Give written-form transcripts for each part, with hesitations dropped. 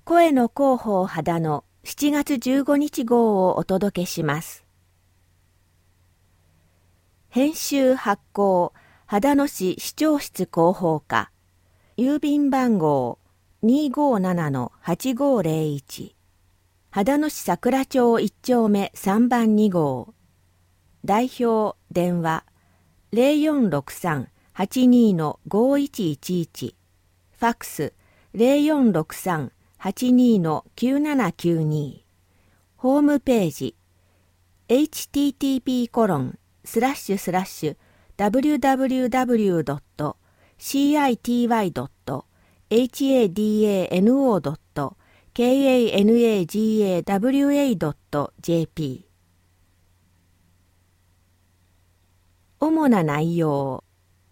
声の広報秦野7月15日号をお届けします。編集発行秦野市市長室広報課郵便番号 257-8501 秦野市桜町1丁目3番2号代表電話 0463-82-5111 ファックス 0463-82-9792 ホームページ http://www.city.hadano.jp 主な内容。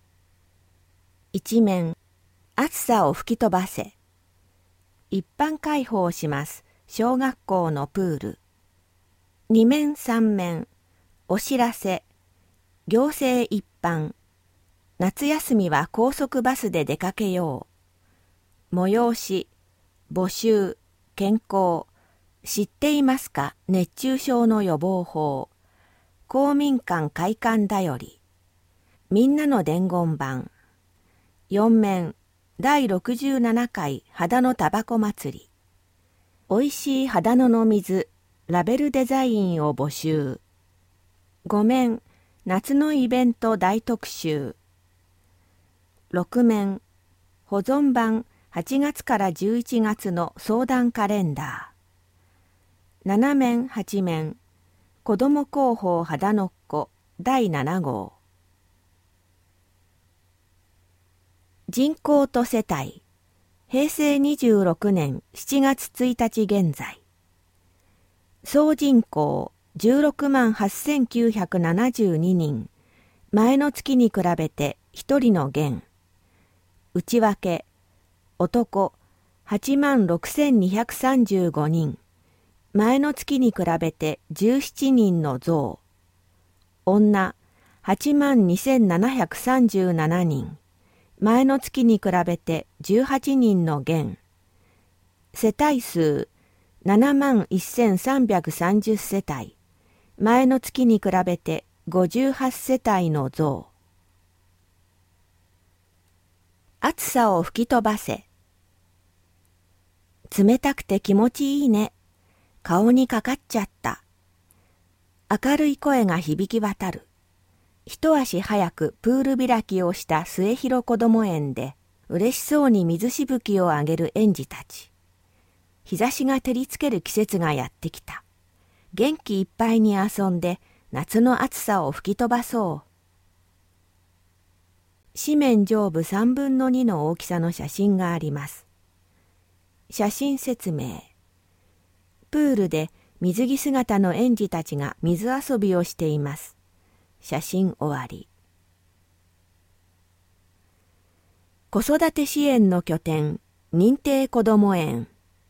一面、暑さを吹き飛ばせ。一般開放します。小学校のプール。二面三面、お知らせ。行政一般。夏休みは高速バスで出かけよう。催し、募集、健康。知っていますか？熱中症の予防法。公民館開館だより。みんなの伝言板。4面、第67回秦野タバコ祭り。おいしい秦野の水、ラベルデザインを募集。5面、夏のイベント大特集。6面、保存版8月から11月の相談カレンダー。7面8面、子ども広報秦野っ子第7号。人口と世帯、平成26年7月1日現在。総人口16万8972人、前の月に比べて1人の減。内訳、男8万6235人、前の月に比べて17人の増。女8万2737人、前の月に比べて18人の減。世帯数7万1330世帯、前の月に比べて58世帯の増。暑さを吹き飛ばせ。冷たくて気持ちいいね。顔にかかっちゃった。明るい声が響き渡る。一足早くプール開きをした末広こども園で嬉しそうに水しぶきをあげる園児たち。日差しが照りつける季節がやってきた。元気いっぱいに遊んで夏の暑さを吹き飛ばそう。紙面上部3分の2の大きさの写真があります。写真説明。プールで水着姿の園児たちが水遊びをしています。写真終わり。子育て支援の拠点、認定こども園。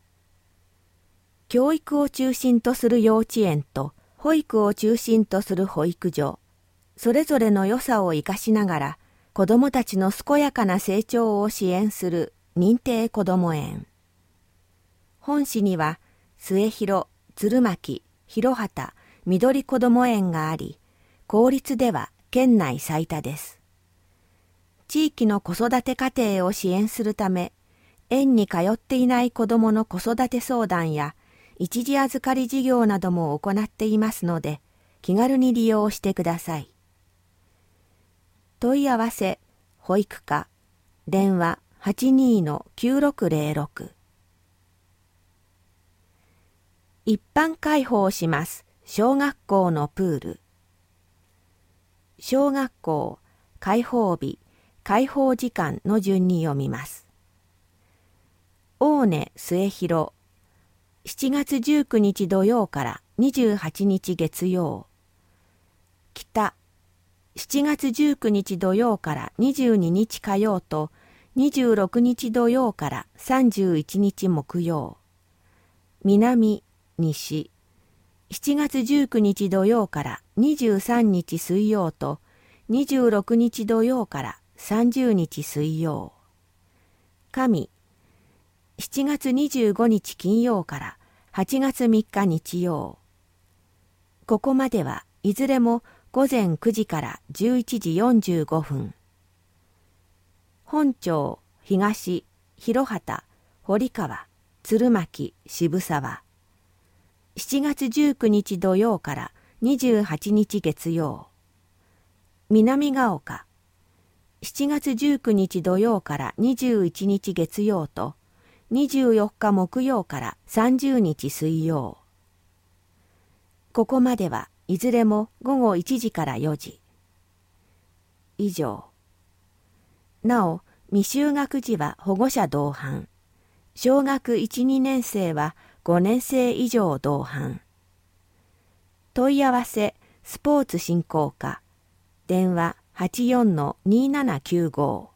教育を中心とする幼稚園と保育を中心とする保育所、それぞれの良さを生かしながら、子どもたちの健やかな成長を支援する認定こども園。本市には、末広、鶴巻、広畑、緑こども園があり、公立では県内最多です。地域の子育て家庭を支援するため、園に通っていない子どもの子育て相談や一時預かり事業なども行っていますので、気軽に利用してください。問い合わせ、保育課、電話 82-9606。一般開放します。小学校のプール。小学校、開放日、開放時間の順に読みます。大根末広、7月19日土曜から28日月曜。北、7月19日土曜から22日火曜と26日土曜から31日木曜。南、西、7月19日土曜から23日水曜と26日土曜から30日水曜。上、 7月25日金曜から8月3日日曜。ここまではいずれも午前9時から11時45分。本町、東、広畑、堀川、鶴巻、渋沢。7月19日土曜から28日月曜。南ヶ丘。7月19日土曜から21日月曜と24日木曜から30日水曜。ここまではいずれも午後1時から4時。以上。なお、未就学児は保護者同伴。小学1、2年生は5年生以上同伴。問い合わせ、スポーツ振興課。電話84-2795